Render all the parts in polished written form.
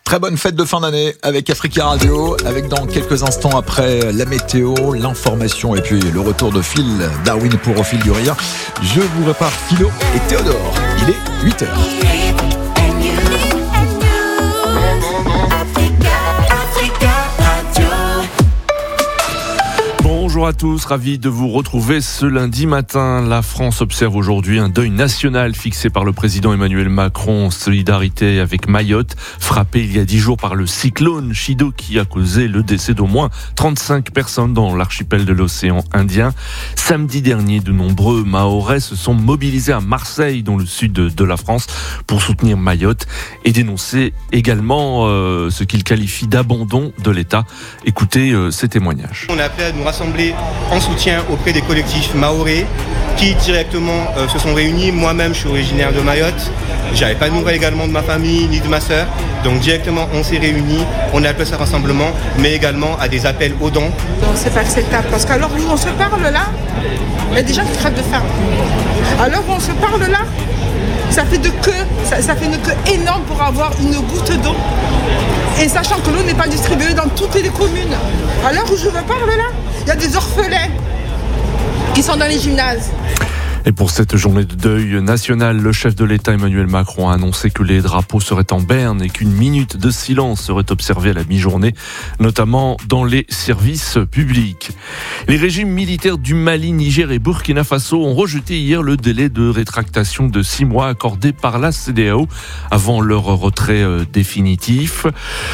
Très bonne fête de fin d'année avec Africa Radio, avec dans quelques instants après la météo, l'information et puis le retour de Phil Darwin pour Au fil du rire. Je vous prépare Philo et Théodore. Il est 8h. Bonjour à tous, ravi de vous retrouver ce lundi matin. La France observe aujourd'hui un deuil national fixé par le président Emmanuel Macron en solidarité avec Mayotte, frappé il y a 10 jours par le cyclone Chido qui a causé le décès d'au moins 35 personnes dans l'archipel de l'océan Indien. Samedi dernier, de nombreux Mahorais se sont mobilisés à Marseille, dans le sud de la France, pour soutenir Mayotte et dénoncer également ce qu'ils qualifient d'abandon de l'État. Écoutez ces témoignages. On a appelé à nous rassembler en soutien auprès des collectifs mahorais qui directement se sont réunis. Moi-même, je suis originaire de Mayotte. J'avais pas de nouvelles également de ma famille ni de ma sœur. Donc directement, on s'est réunis. On a appelé ça rassemblement, mais également à des appels aux dons. Non, c'est pas acceptable parce qu'à l'heure où on se parle là, il y a des gens qui traitent de femmes. À l'heure où on se parle là, ça fait une queue énorme pour avoir une goutte d'eau. Et sachant que l'eau n'est pas distribuée dans toutes les communes. À l'heure où je vous parle là, il y a des orphelins qui sont dans les gymnases. Et pour cette journée de deuil national, le chef de l'État Emmanuel Macron a annoncé que les drapeaux seraient en berne et qu'une minute de silence serait observée à la mi-journée, notamment dans les services publics. Les régimes militaires du Mali, Niger et Burkina Faso ont rejeté hier le délai de rétractation de 6 mois accordé par la CEDEAO avant leur retrait définitif.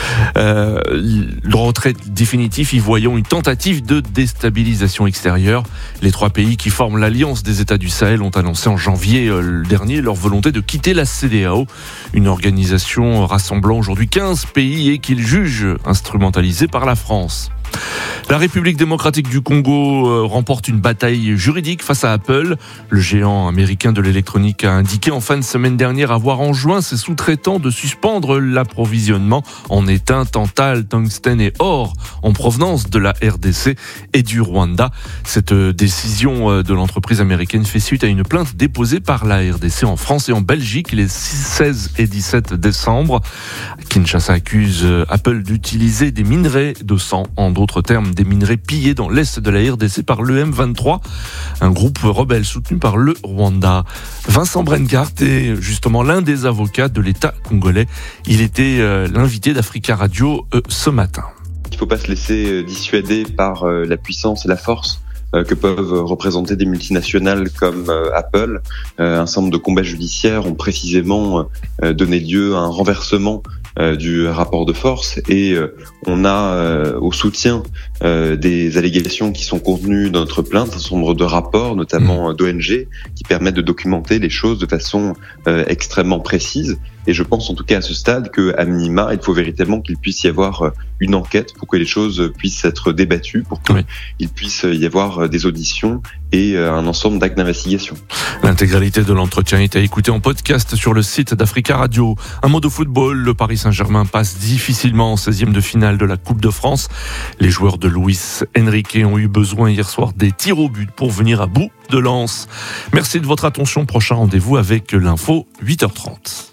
Le retrait définitif y voyant une tentative de déstabilisation extérieure. Les 3 pays qui forment l'Alliance des États du Sahel ont annoncé en janvier dernier leur volonté de quitter la CEDEAO, une organisation rassemblant aujourd'hui 15 pays et qu'ils jugent instrumentalisée par la France. La République démocratique du Congo remporte une bataille juridique face à Apple. Le géant américain de l'électronique a indiqué en fin de semaine dernière avoir enjoint ses sous-traitants de suspendre l'approvisionnement en étain, tantale, tungstène et or en provenance de la RDC et du Rwanda. Cette décision de l'entreprise américaine fait suite à une plainte déposée par la RDC en France et en Belgique les 16 et 17 décembre. Kinshasa accuse Apple d'utiliser des minerais de sang, en d'autres termes des minerais pillés dans l'est de la RDC par l'EM23, un groupe rebelle soutenu par le Rwanda. Vincent Brengart est justement l'un des avocats de l'État congolais. Il était l'invité d'Africa Radio ce matin. Il ne faut pas se laisser dissuader par la puissance et la force que peuvent représenter des multinationales comme Apple. Un certain nombre de combats judiciaires ont précisément donné lieu à un renversement du rapport de force et on a au soutien des allégations qui sont contenues dans notre plainte un certain nombre de rapports, notamment d'ONG, qui permettent de documenter les choses de façon extrêmement précise. Et je pense en tout cas à ce stade qu'à minima, il faut véritablement qu'il puisse y avoir une enquête pour que les choses puissent être débattues, pour qu'il puisse y avoir des auditions et un ensemble d'actes d'investigation. L'intégralité de l'entretien est à écouter en podcast sur le site d'Africa Radio. Un mot de football, le Paris Saint-Germain passe difficilement en 16e de finale de la Coupe de France. Les joueurs de Luis Enrique ont eu besoin hier soir des tirs au but pour venir à bout de Lens. Merci de votre attention. Prochain rendez-vous avec l'info 8h30.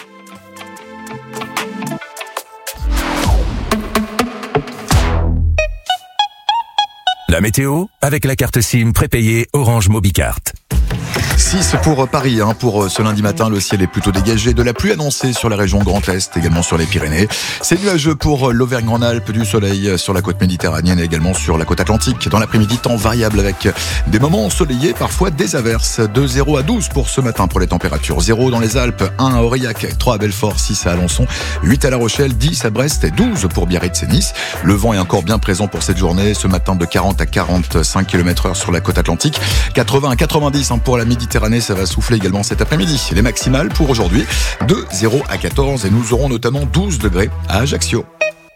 La météo avec la carte SIM prépayée Orange Mobicart. 6 pour Paris, pour ce lundi matin, le ciel est plutôt dégagé, de la pluie annoncée sur la région Grand Est, également sur les Pyrénées. C'est nuageux pour l'Auvergne-Rhône-Alpes, du soleil sur la côte méditerranéenne et également sur la côte atlantique. Dans l'après-midi, temps variable avec des moments ensoleillés, parfois des averses. De 0 à 12 pour ce matin pour les températures. 0 dans les Alpes, 1 à Aurillac, 3 à Belfort, 6 à Alençon, 8 à La Rochelle, 10 à Brest et 12 pour Biarritz et Nice. Le vent est encore bien présent pour cette journée, ce matin de 40 à 45 km/h sur la côte atlantique, 80 à 90 pour la Méditerranée, ça va souffler également cet après-midi. Les maximales pour aujourd'hui, de 0 à 14 et nous aurons notamment 12 degrés à Ajaccio.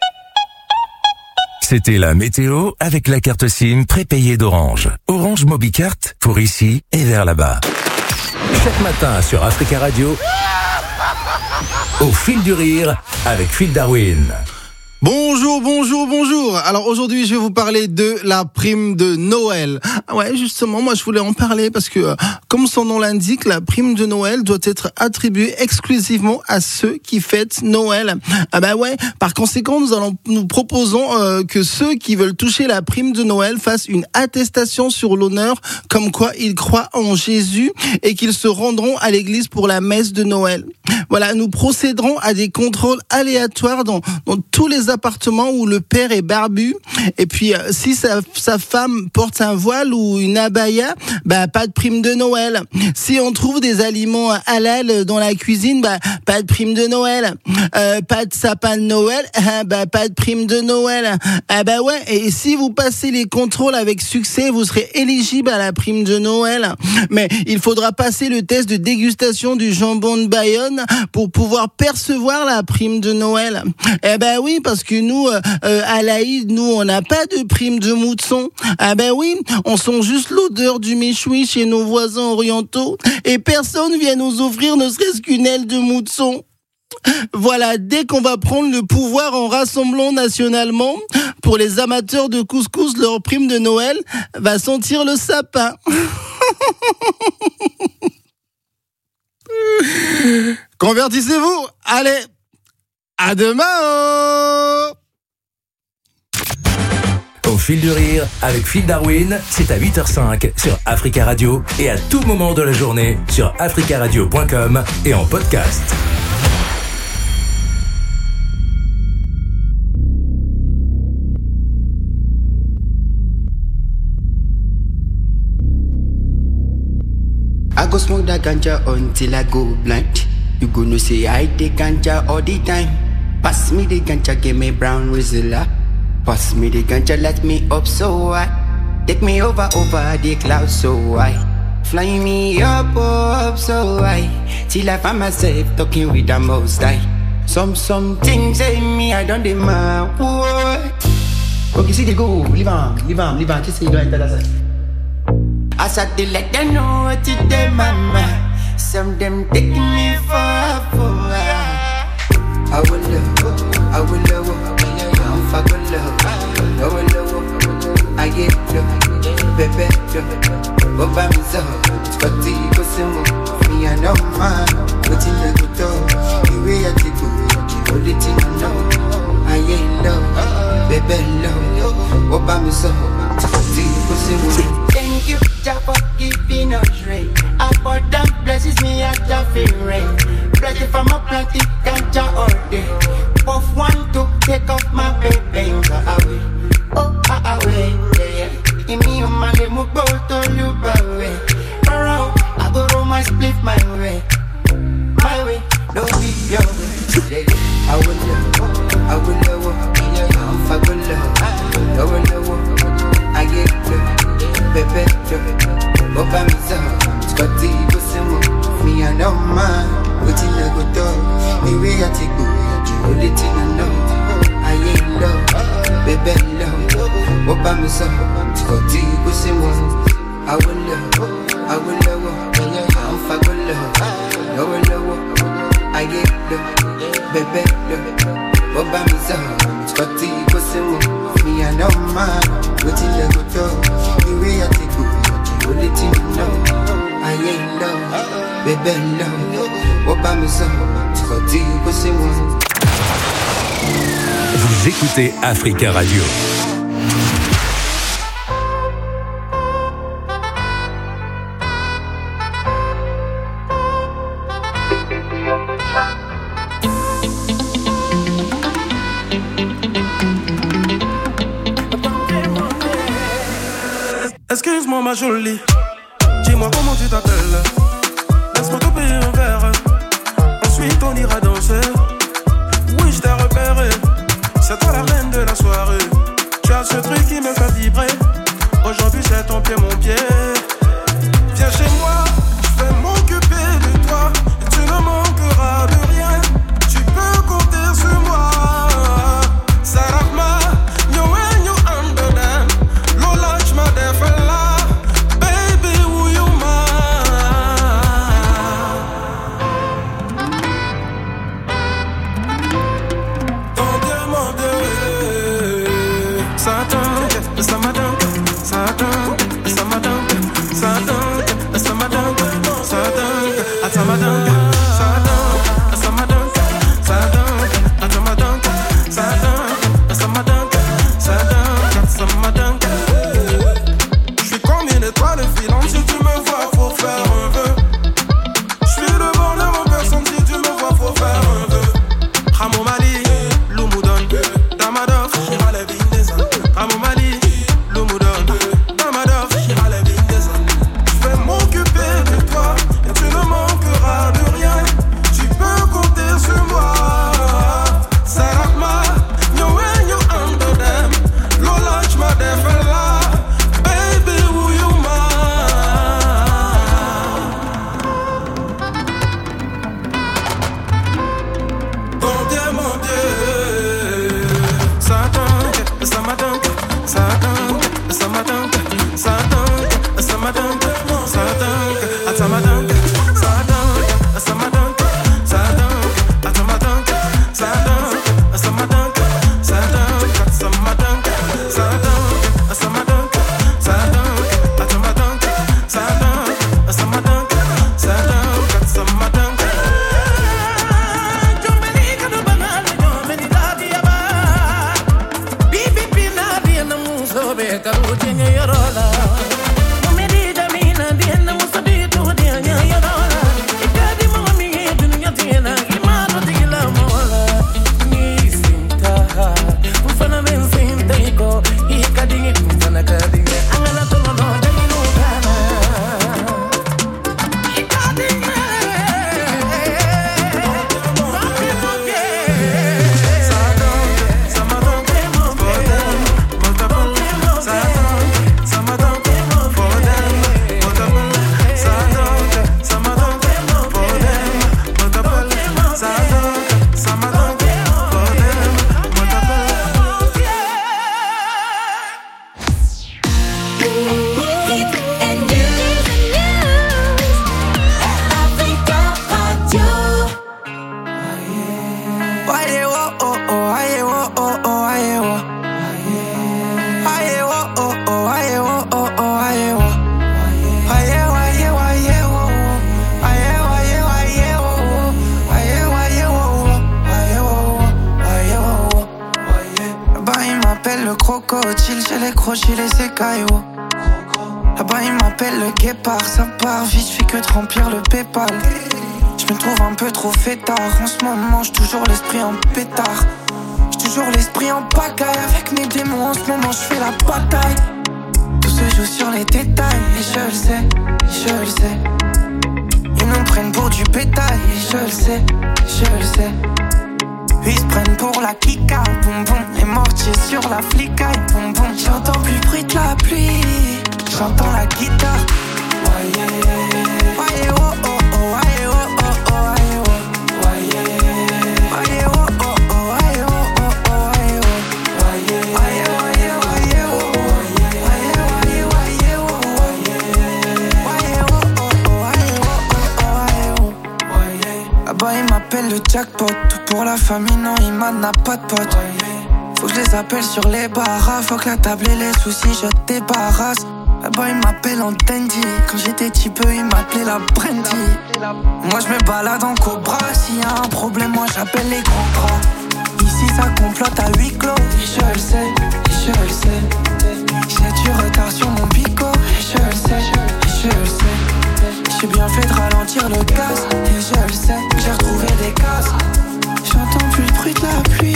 C'était la météo avec la carte SIM prépayée d'Orange. Orange Mobicart pour ici et vers là-bas. Chaque matin sur Africa Radio, Au fil du rire avec Phil Darwin. Bonjour. Alors aujourd'hui, je vais vous parler de la prime de Noël. Ouais, justement, moi je voulais en parler parce que, comme son nom l'indique, la prime de Noël doit être attribuée exclusivement à ceux qui fêtent Noël. Ah bah ouais, par conséquent, nous proposons que ceux qui veulent toucher la prime de Noël fassent une attestation sur l'honneur comme quoi ils croient en Jésus et qu'ils se rendront à l'église pour la messe de Noël. Voilà, nous procéderons à des contrôles aléatoires dans tous les appartements où le père est barbu. Et puis, si sa femme porte un voile ou une abaya, bah, pas de prime de Noël. Si on trouve des aliments halal dans la cuisine, bah, pas de prime de Noël. Pas de sapin de Noël, bah, pas de prime de Noël. Ah bah ouais, et si vous passez les contrôles avec succès, vous serez éligible à la prime de Noël. Mais il faudra passer le test de dégustation du jambon de Bayonne pour pouvoir percevoir la prime de Noël. Eh ben oui, parce que nous, à l'Aïd, nous, on n'a pas de prime de moutson. Ah ben oui, on sent juste l'odeur du méchoui chez nos voisins orientaux et personne vient nous offrir ne serait-ce qu'une aile de moutson. Voilà, dès qu'on va prendre le pouvoir en rassemblant nationalement, pour les amateurs de couscous, leur prime de Noël va sentir le sapin. Convertissez-vous. Allez, à demain. Au fil du rire, avec Phil Darwin, c'est à 8h05 sur Africa Radio et à tout moment de la journée sur africaradio.com et en podcast. I go smoke that ganja until I go blind. You gonna say I take ganja all the time. Pass me the ganja, give me brown Rizla. Pass me the ganja, let me up so high. Take me over the clouds so high. Fly me up so high. Till I find myself talking with the most high. Some things say me, I don't demand. Okay, see they go, leave on. Just say you don't enter that side. I said to let them know what to do, mama. Some them taking me for a fool. I will love, I'm fucking love. I will love, I get love, baby love. What by me so? But the go some me I know man. What in the good dog? The way I take you, all the thing I know. I ain't love, baby love. What by me so? But the go some. Thank you, Jah, for giving us rain. Abundant blesses me at the rain. Plenty from a plenty, ganja all day. Puff one to take off my baby. Away, away, yeah. Give me a man, they move both to you, away. Around, I go roll my split my way. Don't be your way. I will love, I'm fucking love. I will love, I get love. Baby, what by me so? Scotty, go some me I know man. What in the good dog? Me way I take you, only thing I know. I ain't love, baby love. What by me so? Scotty, go some I will love, I'm fucking love. I will love, I get love, baby love. What by me so? Scotty, go some me I know man. What in the good dog? The way I take you, only thing you know. I ain't love, baby love. What by me so? Scotty, go say one. Vous écoutez Africa Radio. Excuse-moi ma jolie, dis-moi comment tu t'appelles. Laisse-moi te payer un verre, ensuite on ira danser. Oui je t'ai repéré, c'est toi la reine de la soirée. Tu as ce truc qui me fait vibrer, aujourd'hui c'est ton pied mon pied. Viens chez moi, je vais m'occuper de toi. Tu ne manqueras de rien, tu peux compter sur moi. Sarahma, you and you under them. Lola, j'ma défais là. Baby, who you man? J'ai les crochets, les écailles, oh. Là-bas ils m'appellent le guépard. Ça part vite, je fais que de remplir le Paypal. Je me trouve un peu trop fêtard. En ce moment, j'ai toujours l'esprit en pétard. J'ai toujours l'esprit en pagaille. Avec mes démons, en ce moment, je fais la bataille. Tout se joue sur les détails. Et je le sais, je le sais. Ils nous prennent pour du bétail. Et je le sais, je le sais. Ils se prennent pour la kika. Boum boum, les mortiers sur la flicaille. Boum boum, j'entends plus le bruit de la pluie. J'entends la guitare. Voyez, voyez, oh oh oh, voyez, oh oh oh, voyez, oh. Voyez, voyez, oh oh oh, voyez, oh oh oh, voyez, oh. Voyez, voyez, voyez, voyez, oh. Voyez, voyez, voyez, oh. Voyez, oh oh oh, voyez, oh oh oh, voyez, oh. Là-bas il m'appelle le jackpot. Tout pour la famille, non, il n'a pas de pote. Faut que je les appelle sur les barras. Faut que la table et les soucis, je débarrasse. Là-bas, ils m'appellent en dandy. Quand j'étais petit peu, ils m'appelaient la brandy. Moi, je me balade en cobra. S'il y a un problème, moi, j'appelle les grands bras. Ici, ça complote à huis clos. Et je le sais, et je le sais. J'ai du retard sur mon bico. Et je le sais, et je le sais. J'ai bien fait de ralentir le gaz. Et je le sais, j'ai retrouvé des cases. J'entends plus le bruit de la pluie.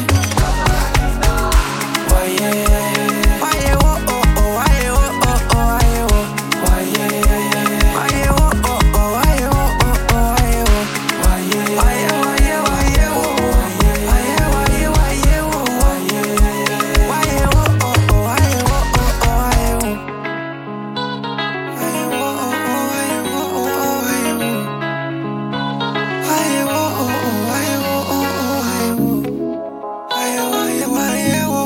Voyez, voyez, oh oh oh, voyez, oh oh oh, voyez, oh. Voyez, voyez, oh oh oh, voyez, oh oh oh, voyez, oh. Voyez, voyez, voyez, voyez, oh. Voyez, voyez, voyez, oh. Voyez, oh oh oh, voyez, oh oh oh, voyez, oh. Voyez, oh oh oh, voyez, oh oh oh, voyez, oh. Voyez, oh oh oh, voyez, oh oh oh, voyez, oh. Voyez, voyez, voyez, oh.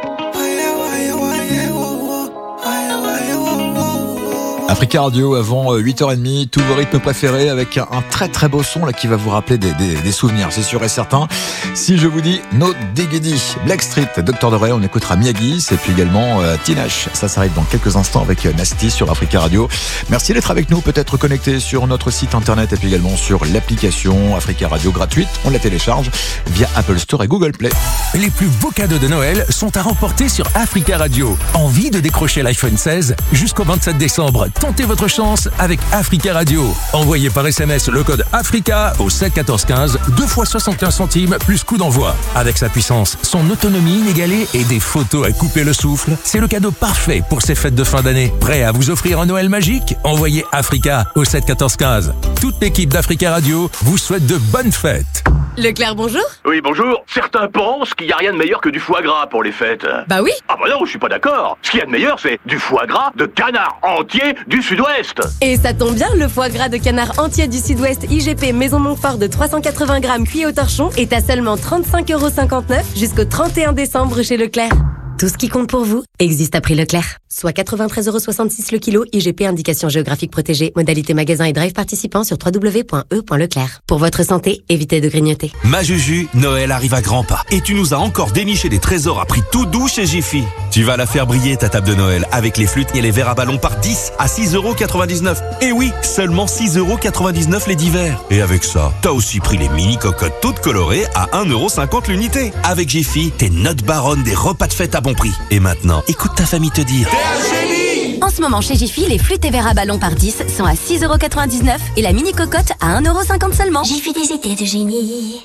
Africa Radio avant 8h30, tous vos rythmes préférés avec un très très beau son là qui va vous rappeler des souvenirs, c'est sûr et certain. Si je vous dis No Diggity, Blackstreet, Dr. Dre, on écoutera Miyagi, et puis également Tinashe. Ça arrive dans quelques instants avec Nasty sur Africa Radio. Merci d'être avec nous, peut-être connecté sur notre site internet et puis également sur l'application Africa Radio gratuite. On la télécharge via Apple Store et Google Play. Les plus beaux cadeaux de Noël sont à remporter sur Africa Radio. Envie de décrocher l'iPhone 16 jusqu'au 27 décembre? Tentez votre chance avec Africa Radio. Envoyez par SMS le code Africa au 7 14 15, 2 fois 75 centimes plus coût d'envoi. Avec sa puissance, son autonomie inégalée et des photos à couper le souffle, c'est le cadeau parfait pour ces fêtes de fin d'année. Prêt à vous offrir un Noël magique? Envoyez Africa au 7 14 15. Toute l'équipe d'Africa Radio vous souhaite de bonnes fêtes. Leclerc, bonjour. Oui, bonjour. Certains pensent qu'il n'y a rien de meilleur que du foie gras pour les fêtes. Bah oui. Ah bah non, je suis pas d'accord. Ce qu'il y a de meilleur, c'est du foie gras de canard entier du Sud-Ouest. Et ça tombe bien, le foie gras de canard entier du Sud-Ouest IGP Maison Montfort de 380 grammes cuit au torchon est à seulement 35,59 € jusqu'au 31 décembre chez Leclerc. Tout ce qui compte pour vous existe à prix Leclerc. Soit 93,66 € le kilo, IGP indication géographique protégée, modalité magasin et drive participant sur www.e.leclerc. Pour votre santé, évitez de grignoter. Ma Juju, Noël arrive à grands pas. Et tu nous as encore déniché des trésors à prix tout doux chez Jiffy. Tu vas la faire briller ta table de Noël avec les flûtes et les verres à ballon par 10 à 6,99 €. Et oui, seulement 6,99 € les 10 verres. Et avec ça, t'as aussi pris les mini cocottes toutes colorées à 1,50 € l'unité. Avec Jiffy, t'es notre baronne des repas de fête à bon prix. Et maintenant, écoute ta famille te dire... En ce moment, chez Jiffy, les flûtes et verres à ballon par 10 sont à 6,99 € et la mini cocotte à 1,50 € seulement. Jiffy, des idées de génie.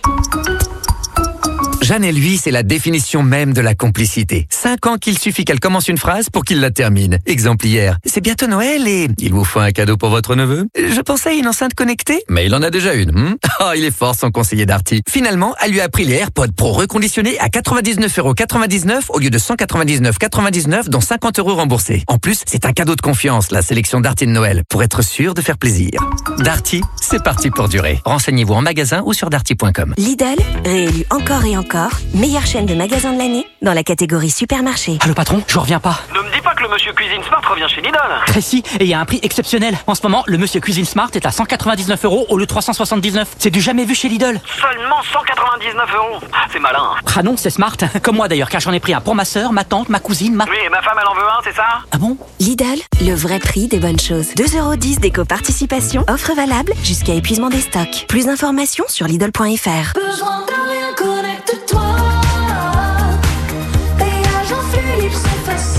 Jeanne et lui, c'est la définition même de la complicité. 5 ans qu'il suffit qu'elle commence une phrase pour qu'il la termine. Exemple hier, c'est bientôt Noël et il vous faut un cadeau pour votre neveu. Je pensais à une enceinte connectée, mais il en a déjà une. Oh, il est fort son conseiller Darty. Finalement, elle lui a pris les AirPods Pro reconditionnés à 99,99 € au lieu de 199,99 €, dont 50 € remboursés. En plus, c'est un cadeau de confiance, la sélection Darty de Noël, pour être sûr de faire plaisir. Darty, c'est parti pour durer. Renseignez-vous en magasin ou sur darty.com. Lidl, réélu encore et encore, meilleure chaîne de magasins de l'année dans la catégorie supermarché. Allô patron, je reviens pas. Ne me dis pas que le monsieur Cuisine Smart revient chez Lidl. Précis, et il y a un prix exceptionnel. En ce moment, le monsieur Cuisine Smart est à 199 € au lieu de 379. C'est du jamais vu chez Lidl. Seulement 199 €. C'est malin. Ah non, c'est smart. Comme moi d'ailleurs, car j'en ai pris un pour ma sœur, ma tante, ma cousine, Oui, et ma femme elle en veut un, c'est ça? Ah bon? Lidl, le vrai prix des bonnes choses. 2,10 € d'éco-participation, offre valable jusqu'à épuisement des stocks. Plus d'informations sur Lidl.fr. Besoin de rien, connecte-toi. Péage en flux libre, c'est facile.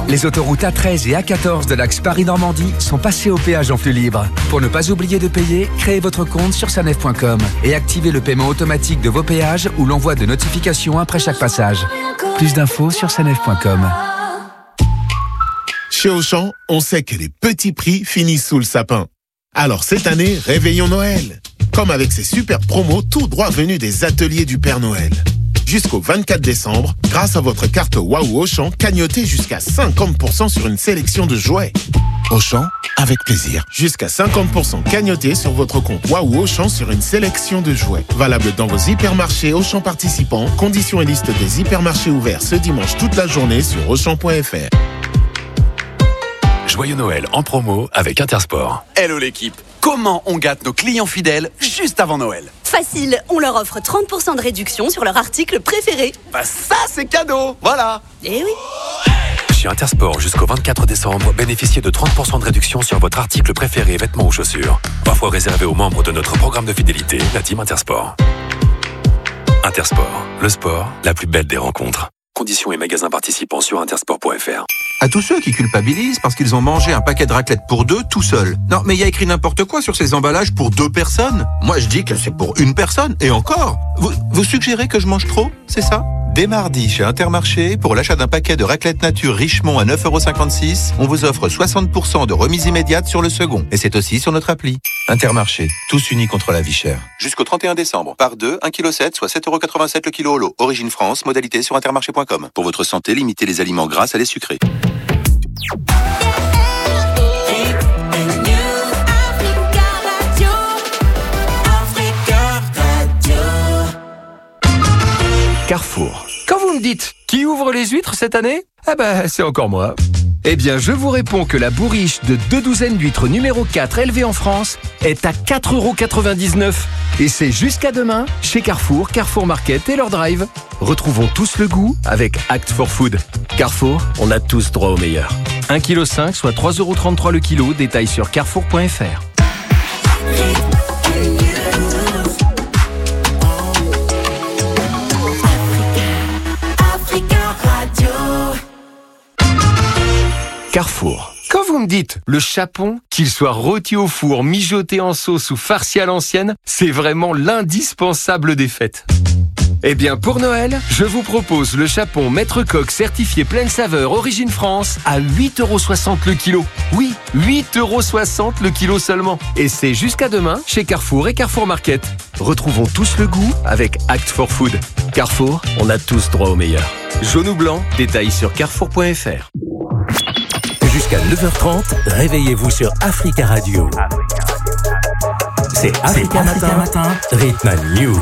Les autoroutes A13 et A14 de l'axe Paris-Normandie sont passées au péage en flux libre. Pour ne pas oublier de payer, créez votre compte sur sanef.com et activez le paiement automatique de vos péages ou l'envoi de notifications après chaque passage. Plus d'infos sur sanef.com. Chez Auchan, on sait que les petits prix finissent sous le sapin. Alors cette année, réveillons Noël. Comme avec ces super promos tout droit venus des ateliers du Père Noël. Jusqu'au 24 décembre, grâce à votre carte Waouh Auchan, cagnotez jusqu'à 50% sur une sélection de jouets. Auchan, avec plaisir. Jusqu'à 50% cagnoté sur votre compte Waouh Auchan sur une sélection de jouets. Valable dans vos hypermarchés Auchan participants. Conditions et liste des hypermarchés ouverts ce dimanche toute la journée sur Auchan.fr. Joyeux Noël en promo avec Intersport. Hello l'équipe, comment on gâte nos clients fidèles juste avant Noël? Facile, on leur offre 30% de réduction sur leur article préféré. Bah ça c'est cadeau, voilà. Eh oui. Chez Intersport jusqu'au 24 décembre, bénéficiez de 30% de réduction sur votre article préféré, vêtements ou chaussures. Parfois réservé aux membres de notre programme de fidélité, la team Intersport. Intersport, le sport, la plus belle des rencontres. Conditions et magasins participants sur intersport.fr. À tous ceux qui culpabilisent parce qu'ils ont mangé un paquet de raclette pour deux tout seuls. Non, mais il y a écrit n'importe quoi sur ces emballages pour 2 personnes. Moi, je dis que c'est pour 1 personne. Et encore, vous suggérez que je mange trop, c'est ça? Dès mardi, chez Intermarché, pour l'achat d'un paquet de raclette nature Richemont à 9,56 €, on vous offre 60% de remise immédiate sur le second. Et c'est aussi sur notre appli. Intermarché, tous unis contre la vie chère. Jusqu'au 31 décembre, par 2, 1,7 kg, soit 7,87 € le kilo au lot. Origine France, modalité sur intermarché.com. Pour votre santé, limitez les aliments gras à les sucrés. Carrefour. Quand vous me dites qui ouvre les huîtres cette année, ah bah c'est encore moi. Eh bien, je vous réponds que la bourriche de 2 douzaines d'huîtres numéro 4 élevée en France est à 4,99 €. Et c'est jusqu'à demain chez Carrefour, Carrefour Market et leur drive. Retrouvons tous le goût avec Act for Food. Carrefour, on a tous droit au meilleur. 1,5 kg, soit 3,33 € le kilo. Détail sur carrefour.fr. Carrefour. Quand vous me dites le chapon, qu'il soit rôti au four, mijoté en sauce ou farci à l'ancienne, c'est vraiment l'indispensable des fêtes. Eh bien, pour Noël, je vous propose le chapon Maître Coq certifié pleine saveur Origine France à 8,60 € le kilo. Oui, 8,60 € le kilo seulement. Et c'est jusqu'à demain chez Carrefour et Carrefour Market. Retrouvons tous le goût avec Act for Food. Carrefour, on a tous droit au meilleur. Jaune ou blanc, détail sur carrefour.fr. Jusqu'à 9h30, réveillez-vous sur Africa Radio. C'est Africa Matin, Rythme News.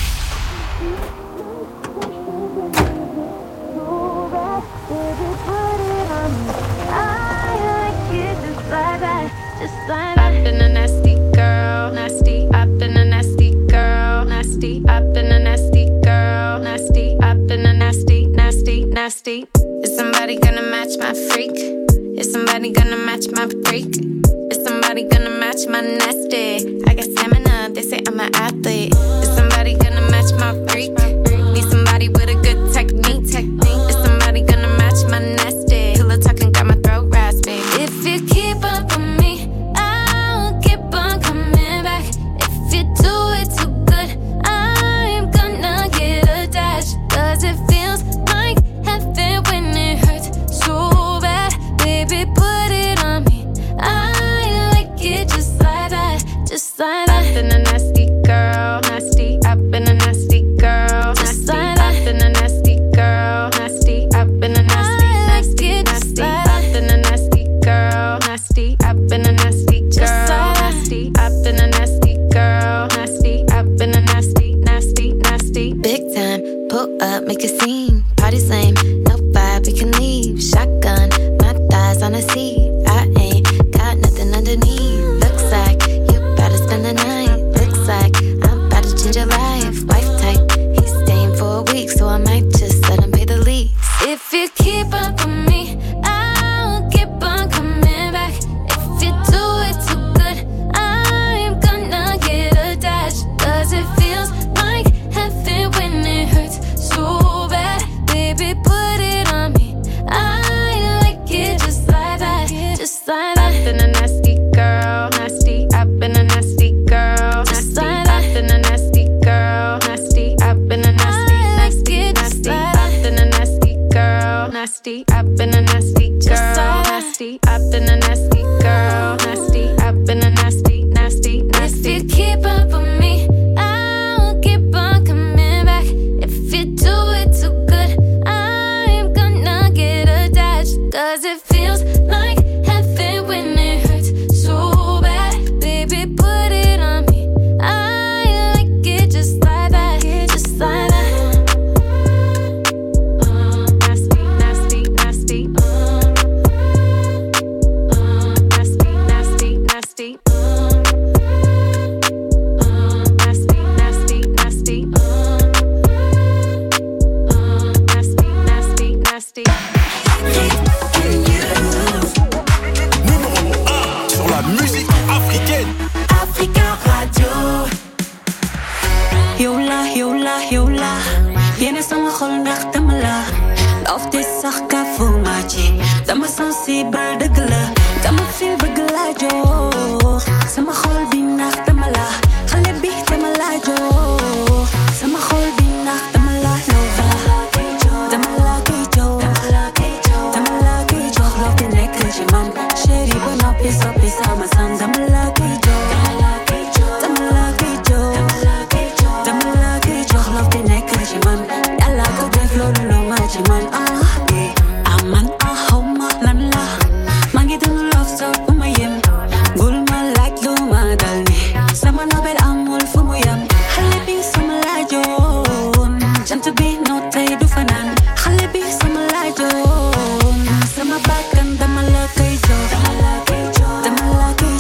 Is somebody gonna match my freak? Is somebody gonna match my freak? Is somebody gonna match my nasty? I got stamina, they say I'm an athlete. Is somebody gonna match my freak? Need somebody with a good technique. Is somebody gonna match my nasty? Pillow talking got my throat raspy. If you keep up with me, I'll keep on coming back. If you do it too good, I'm gonna get attached. Cause it feels like heaven when it hurts so bad. Baby, put it on me. I like it just like that, just like that. I've been a nasty girl, nasty. I've been a nasty girl, nasty. I've been a nasty girl, nasty. I've been a nasty, nasty, nasty. I've been a nasty girl, nasty. I've been a nasty girl, nasty. I've been a nasty girl, nasty. I've been a nasty, nasty, nasty. Big time, pull up, make a scene. Party's lame, no vibe, we can leave. Shotgun, my thighs on a seat. I ain't got nothing underneath. Looks like you better spend the night. Looks like I'm about to change your life. Wife type, he's staying for a week, so I might just let him pay the lease. If you keep up with me, I'll keep on coming back. If you do it too good, I'm gonna get attached. Cause it feels like heaven when it hurts so bad. Baby, put it on me. I like it I've been a nasty girl. Nasty, I've been a nasty girl. Nasty, I've been a nasty, nasty, nasty. If you keep up with me, I'll keep on coming back. If you do it too good, I'm gonna get attached. Cause it feels like heaven when it hurts so bad. Baby, put it on me. I like it just like that, just like that. Nasty, nasty, nasty. Nasty, nasty, nasty. Nasty, nasty, nasty. Nasty, nasty, nasty. Sur la musique africaine. Africa Radio. Yola, yola, yola. Vienes sama xol ndax dama la. Of this sax ka fu ma ci. Dama sensible dëgg la. Dama feel bëgg la jox. Sama xol bi ndax dama la. Xale bi dama la jox. Sama xol bi ndax dama la lova. Dama la koy jox. Dama la koy jox. Love di nekk ci man. Chérie ba noppi soppi sama sam. Dama la koy jox. Dama la koy jox. Dama la koy jox. Love di nekk ci man. Yàlla ko def loolu loo ma ci man. Man xaw ma lan la. Maa ngi dund love so bu ma yem. Bul ma laaj lu ma dal ni. Sama nobel amul fu mu yem. Xale bi sama laajoon. Jant bi noo tey du fanaan. Xale bi sama laajoon. Sama bakkan dama la koy jox. Dama la koy jox. Dama la koy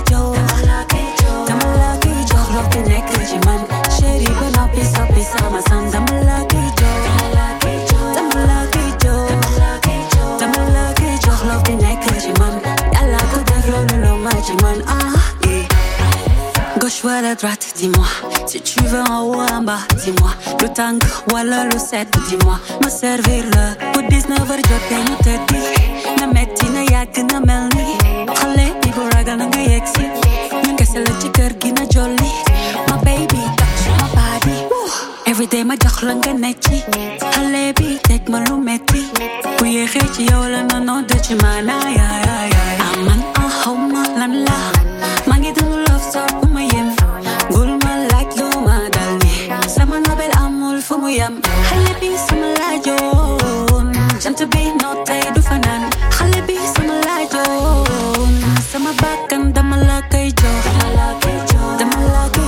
jox. Love di nekk ci man. Chérie ba noppi soppi sama sam. Dama la koy jox. Dama la koy jox. Dama la koy jox. Love di nekk ci man. Yàlla ko def loolu loo ma ci man. Gauche wala droite, dis-moi. Si tu veux en haut, en bas, dis-moi. Le tàng wala le set, dis-moi. Ma servir la bu 19h jotee ñu tëddi. Na metti na yàgg na mel ni. Xale bi bu ragal na nga yegsi. Ñun kese la ci kër gi na jolli. My baby, touch my body. Every day ma jox la nga necci. Xale bi teg ma lu metti. Bu yéexee ci yow la noonu de ci man. Man xaw ma lan la. Maa ngi dund love so bu ma yem. Bul ma laaj lu ma dal ni. Sama nobel amul fu mu yem. Xale bi sama laajoon. Jant bi noo tey du fanaan. Xale bi sama laajoon. Sama bakkan dama la koy jox. Dama la koy jox. Dama la koy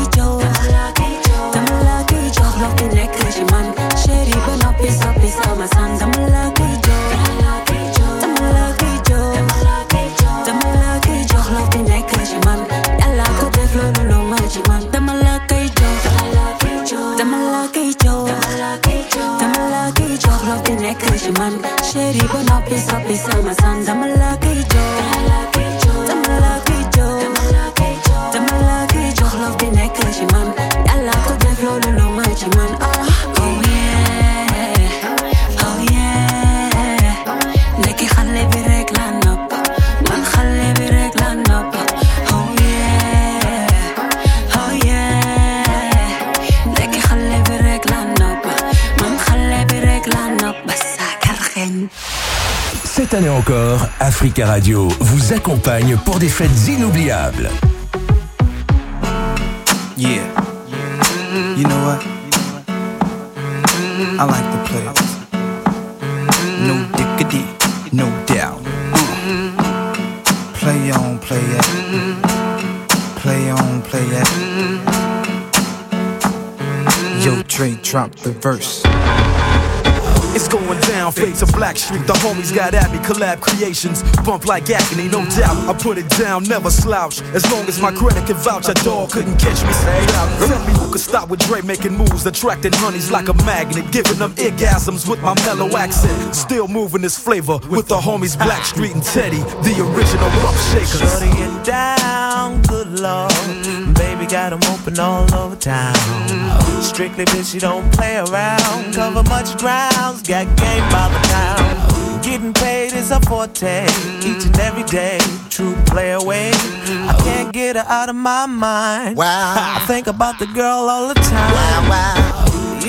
jox. Love di nekk ci man. Chérie ba noppi soppi sama sam. Dama la koy jox. Dama la koy jox. Dama la koy jox. Love di nekk ci man. Yàlla ko def loolu loo ma ci man. Dama la koy jox. Dama la koy jox. Dama la koy jox. Love di nekk ci man. Chérie ba noppi soppi sama sam. Dama la koy jox. Dama la koy jox. Dama la koy jox. Love di nekk ci man. Yàlla ko def loolu loo ma ci man. Oh yeah, oh yeah. Ndekki xale bi rek la nopp. Man xale bi rek la nopp. Oh yeah, oh yeah. Ndekki xale bi rek la nopp. Man xale bi rek la nopp. Ba saakar xeeñ. Cette année encore, Africa Radio vous accompagne pour des fêtes inoubliables. Yeah. You know what? I like the players. No diggity, no doubt. Play on, play it. Play on, play it. Yo, Dre, drop the verse. It's going down, fade to Blackstreet. The homies got at me, collab creations. Bump like agony, no doubt. I put it down, never slouch. As long as my credit can vouch, a dog couldn't catch me. Say out. Tell me who could stop with Dre making moves, attracting honeys like a magnet, giving them orgasms with my mellow accent. Still moving this flavor with the homies Blackstreet and Teddy, the original rough shakers. Shutting it down, good lord. Baby got them open all over town. Strictly bitch, you don't play around. Cover much grounds, got game by the town. Getting paid is a forte, each and every day. True play away. I can't get her out of my mind. Wow. I think about the girl all the time. Wow, wow. East side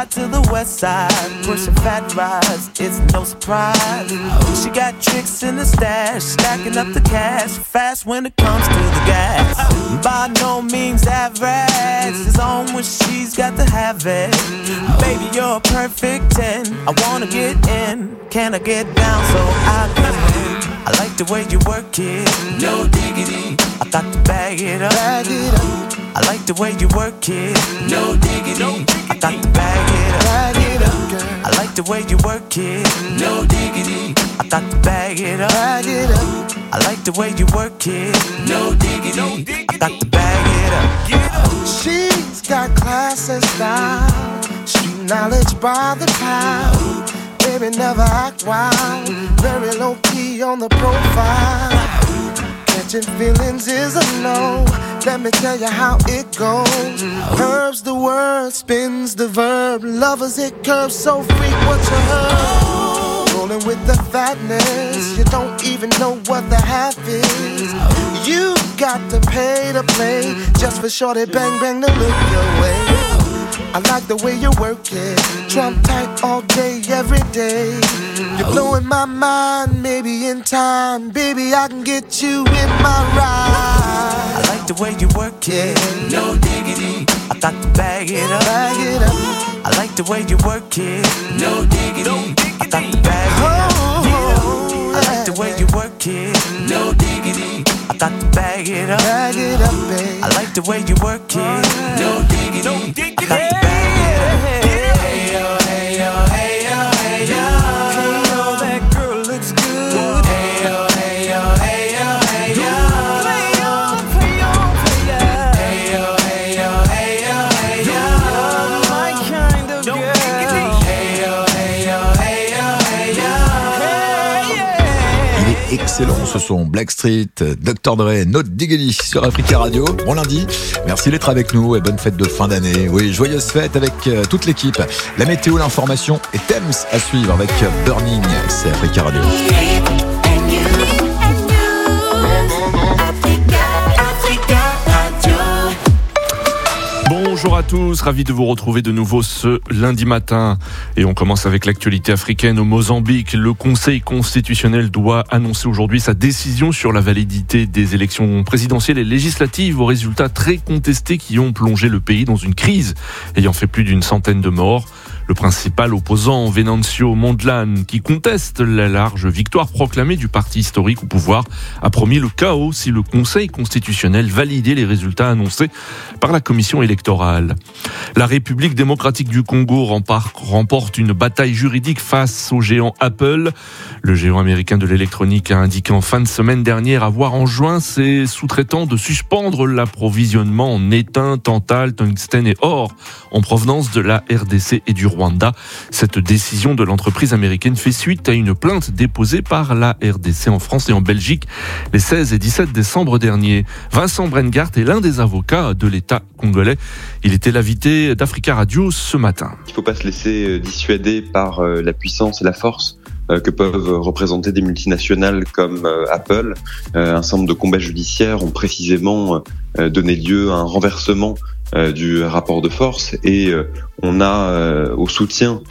side to the west side, pushing fat rides, it's no surprise. She got tricks in the stash, stacking up the cash, fast when it comes to the gas. By no means average, it's on when she's got to have it. Baby, you're a perfect 10, I wanna get in, can I get down so I can win? I like the way you work it, no diggity, I got to bag it up, bag it up. I like the way you work it, no diggity, I got to bag it up, bag it up, girl. I like the way you work it, no diggity, I got to bag it up, bag it up. I like the way you work it, no diggity, I got to bag it up. She's got class and style, street knowledge by the pound. Baby, never act wild, very low key on the profile. Catching feelings is a no, let me tell you how it goes. Curves the word, spins the verb, lovers it curves so freak what you heard. Rolling with the fatness, you don't even know what the half is. You got to pay to play, just for shorty bang bang to look your way. I like the way you work it, Trump tight all day, every day. You're blowing my mind, maybe in time, baby, I can get you in my ride. I like the way you work it, no diggity, I got to bag it up, bag it up. I like the way you work it, no diggity, I got to bag it up. I like the way you work it, no diggity, I got to bag it up, bag it up, babe. I like the way you work it, no diggity, I got to bag it up. Hey yo, hey yo, hey yo, hey yo, hey yo, that girl looks good. Hey yo, hey yo, hey yo, hey yo, play on, play on, play on. Hey yo, hey yo, hey yo, hey yo, you're my kind of girl. Hey yo, hey yo, hey yo, hey yo, hey yeah. Il est excellent ce son, Blackstreet, Dr. Dre, No Diggity sur Africa Radio. Bon lundi, merci d'être avec nous et bonne fête de fin d'année. Oui, joyeuse fête avec toute l'équipe. La météo, l'information et Thames à suivre avec Burning, c'est Africa Radio. Bonjour à tous, ravi de vous retrouver de nouveau ce lundi matin. Et on commence avec l'actualité africaine au Mozambique. Le Conseil constitutionnel doit annoncer aujourd'hui sa décision sur la validité des élections présidentielles et législatives aux résultats très contestés qui ont plongé le pays dans une crise ayant fait plus d'une centaine de morts. Le principal opposant, Venancio Mondlane, qui conteste la large victoire proclamée du parti historique au pouvoir, a promis le chaos si le Conseil constitutionnel validait les résultats annoncés par la commission électorale. La République démocratique du Congo remporte une bataille juridique face au géant Apple. Le géant américain de l'électronique a indiqué en fin de semaine dernière avoir enjoint ses sous-traitants de suspendre l'approvisionnement en étain, tantal, tungstène et or en provenance de la RDC et du Rwanda. Cette décision de l'entreprise américaine fait suite à une plainte déposée par la RDC en France et en Belgique les 16 et 17 décembre dernier. Vincent Brengart est l'un des avocats de l'État congolais. Il était l'invité d'Africa Radio ce matin. Il ne faut pas se laisser dissuader par la puissance et la force que peuvent représenter des multinationales comme Apple. Un certain nombre de combats judiciaires ont précisément donné lieu à un renversement du rapport de force et on a au soutien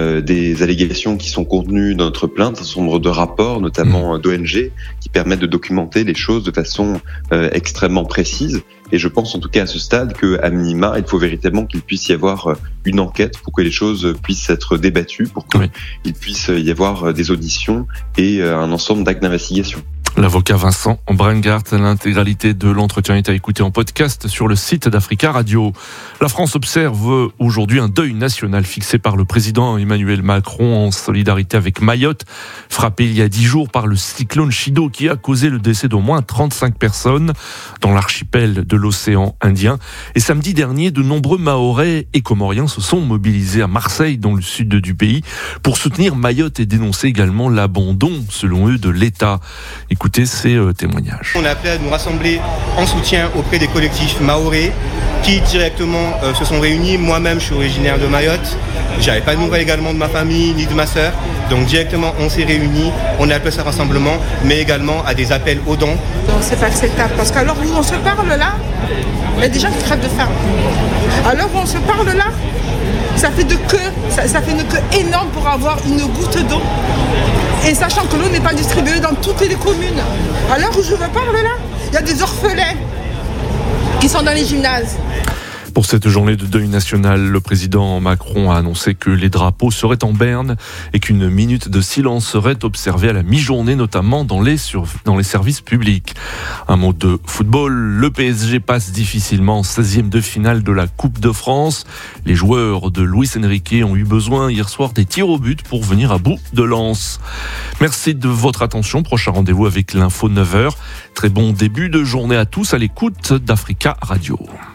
des allégations qui sont contenues dans notre plainte un certain nombre de rapports, notamment d'ONG, qui permettent de documenter les choses de façon extrêmement précise. Et je pense en tout cas à ce stade qu'à minima, il faut véritablement qu'il puisse y avoir une enquête pour que les choses puissent être débattues, pour qu'il puisse y avoir des auditions et un ensemble d'actes d'investigation. L'avocat Vincent Brengart, l'intégralité de l'entretien est à écouter en podcast sur le site d'Africa Radio. La France observe aujourd'hui un deuil national fixé par le président Emmanuel Macron en solidarité avec Mayotte, frappé il y a 10 jours par le cyclone Chido qui a causé le décès d'au moins 35 personnes dans l'archipel de l'océan Indien. Et samedi dernier, de nombreux Mahorais et Comoriens se sont mobilisés à Marseille, dans le sud du pays, pour soutenir Mayotte et dénoncer également l'abandon, selon eux, de l'État. Écoutez ces témoignages. On a appelé à nous rassembler en soutien auprès des collectifs mahorais qui directement se sont réunis. Moi-même, je suis originaire de Mayotte. J'avais pas de nouvelles également de ma famille ni de ma sœur. Donc directement, on s'est réunis. On a appelé à ce rassemblement, mais également à des appels aux dons. Non, c'est pas acceptable parce qu'alors où on se parle là, il y a des gens qui crèvent de faim. Alors où on se parle là, ça fait une queue énorme pour avoir une goutte d'eau. Et sachant que l'eau n'est pas distribuée dans toutes les communes. À l'heure où je vous parle là, il y a des orphelins qui sont dans les gymnases. Pour cette journée de deuil national, le président Macron a annoncé que les drapeaux seraient en berne et qu'une minute de silence serait observée à la mi-journée, notamment dans les services publics. Un mot de football, le PSG passe difficilement en 16e de finale de la Coupe de France. Les joueurs de Luis Enrique ont eu besoin hier soir des tirs au but pour venir à bout de Lens. Merci de votre attention. Prochain rendez-vous avec l'info 9h. Très bon début de journée à tous à l'écoute d'Africa Radio.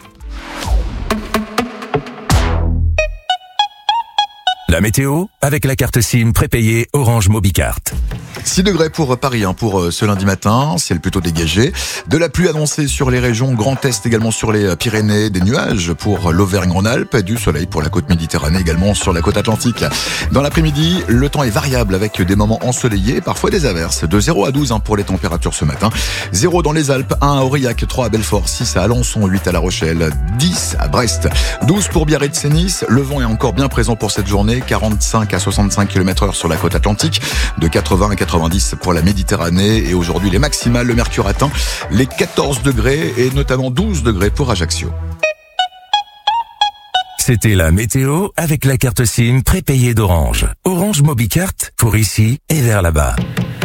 La météo avec la carte SIM prépayée Orange Mobicart. 6 degrés pour Paris pour ce lundi matin, ciel plutôt dégagé. De la pluie annoncée sur les régions Grand Est, également sur les Pyrénées, des nuages pour l'Auvergne-Rhône-Alpes, du soleil pour la côte Méditerranée, également sur la côte Atlantique. Dans l'après-midi, le temps est variable avec des moments ensoleillés, parfois des averses. De 0 à 12 pour les températures ce matin. 0 dans les Alpes, 1 à Aurillac, 3 à Belfort, 6 à Alençon, 8 à La Rochelle, 10 à Brest, 12 pour Biarritz et Nice. Le vent est encore bien présent pour cette journée, 45 à 65 km/h sur la côte Atlantique, de 80 à 90 pour la Méditerranée. Et aujourd'hui, les maximales, le mercure atteint les 14 degrés et notamment 12 degrés pour Ajaccio. C'était la météo avec la carte SIM prépayée d'Orange. Orange Mobicart pour ici et vers là-bas.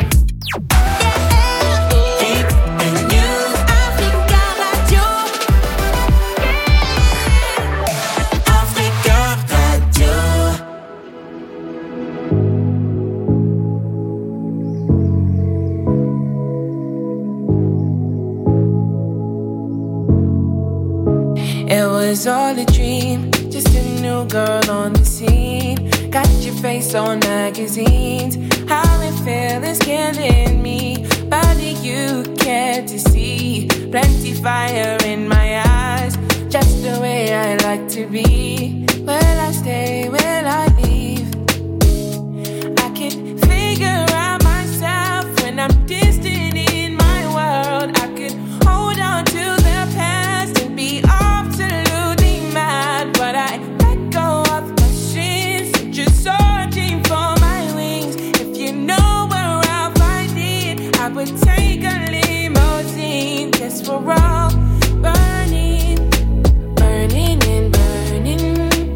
It was all a dream, just a new girl on the scene. Got your face on magazines. How it feel is killing me. Body you care to see. Plenty fire in my eyes, just the way I like to be. Will I stay, will I leave? I can figure out myself when I'm distant in my world. I could hold on to the past and be absolutely mad, but I let go of my sins, just searching for my wings. If you know where I'll find it, I would take a limousine, 'cause we're all burning, burning and burning,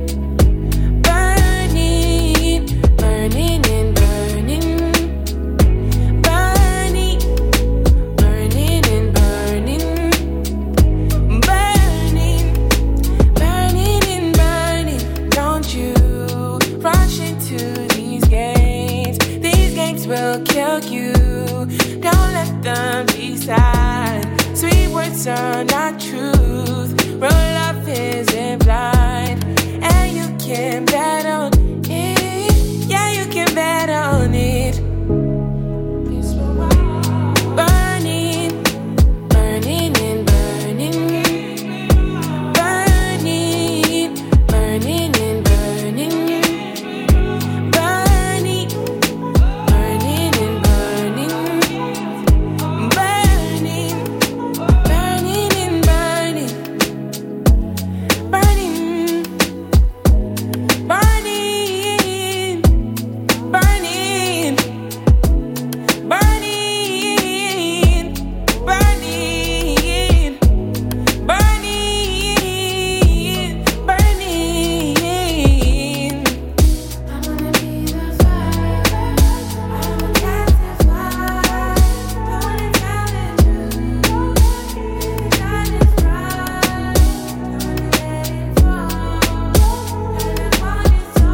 burning, burning and burning, burning, burning and burning, burning, burning and burning. Don't you rush into these games. These games will kill you. Don't let them decide. Sweet words are not truth. Real love isn't blind. And you can bet on it. Yeah, you can bet on it. Burning, burning and burning, burning, burning and burning, burning, burning and burning, burning, burning and burning, burning, burning, burning, burning, burning, burning, burning. I wanna be the fire, I wanna catch the fire, I wanna tell the truth, the time is right, I wanna let it fall, and I want it so,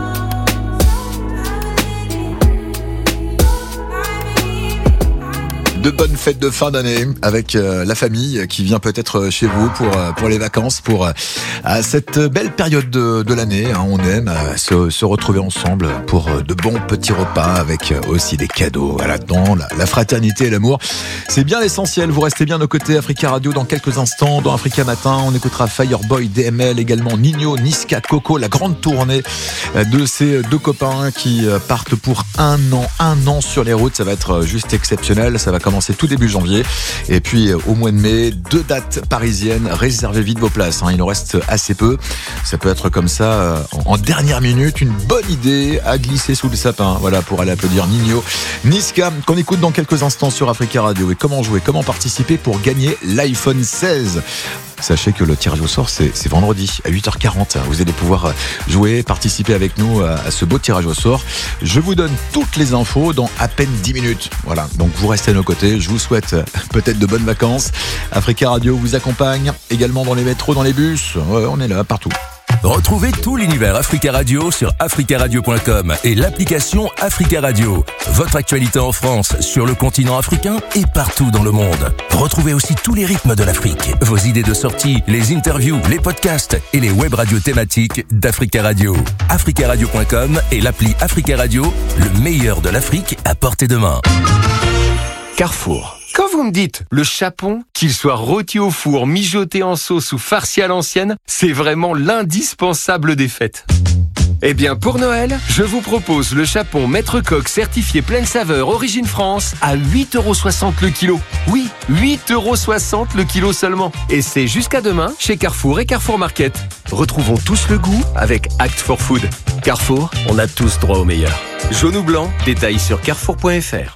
De bonnes fêtes de fin d'année avec la famille qui vient peut-être chez vous pour les vacances, pour à cette belle période de l'année. On aime se retrouver ensemble pour de bons petits repas avec aussi des cadeaux. Là-dedans, la fraternité et l'amour, c'est bien l'essentiel. Vous restez bien de nos côtés. Africa Radio dans quelques instants. Dans Africa Matin, on écoutera Fireboy, DML, également Nino, Niska, Coco, la grande tournée de ces deux copains qui partent pour un an sur les routes. Ça va être juste exceptionnel. Ça va commencer commencer tout début janvier. Et puis au mois de mai, 2 dates parisiennes. Réservez vite vos places, il en reste assez peu. Ça peut être comme ça, en dernière minute, une bonne idée à glisser sous le sapin. Voilà, pour aller applaudir Nino, Niska, qu'on écoute dans quelques instants sur Africa Radio. Et comment jouer, comment participer pour gagner l'iPhone 16. Sachez que le tirage au sort, c'est vendredi à 8h40. Vous allez pouvoir jouer, participer avec nous à ce beau tirage au sort. Je vous donne toutes les infos dans à peine 10 minutes. Voilà, donc vous restez à nos côtés. Je vous souhaite peut-être de bonnes vacances. Africa Radio vous accompagne également dans les métros, dans les bus. Ouais, on est là, partout. Retrouvez tout l'univers Africa Radio sur africaradio.com et l'application Africa Radio. Votre actualité en France, sur le continent africain et partout dans le monde. Retrouvez aussi tous les rythmes de l'Afrique, vos idées de sortie, les interviews, les podcasts et les web radios thématiques d'Africa Radio. africaradio.com et l'appli Africa Radio, le meilleur de l'Afrique à portée de main. Carrefour. Quand vous me dites le chapon, qu'il soit rôti au four, mijoté en sauce ou farci à l'ancienne, c'est vraiment l'indispensable des fêtes. Eh bien, pour Noël, je vous propose le chapon Maître Coq certifié pleine saveur origine France à 8,60€ le kilo. Oui, 8,60€ le kilo seulement. Et c'est jusqu'à demain chez Carrefour et Carrefour Market. Retrouvons tous le goût avec Act for Food. Carrefour, on a tous droit au meilleur. Jaune ou blanc, détails sur carrefour.fr.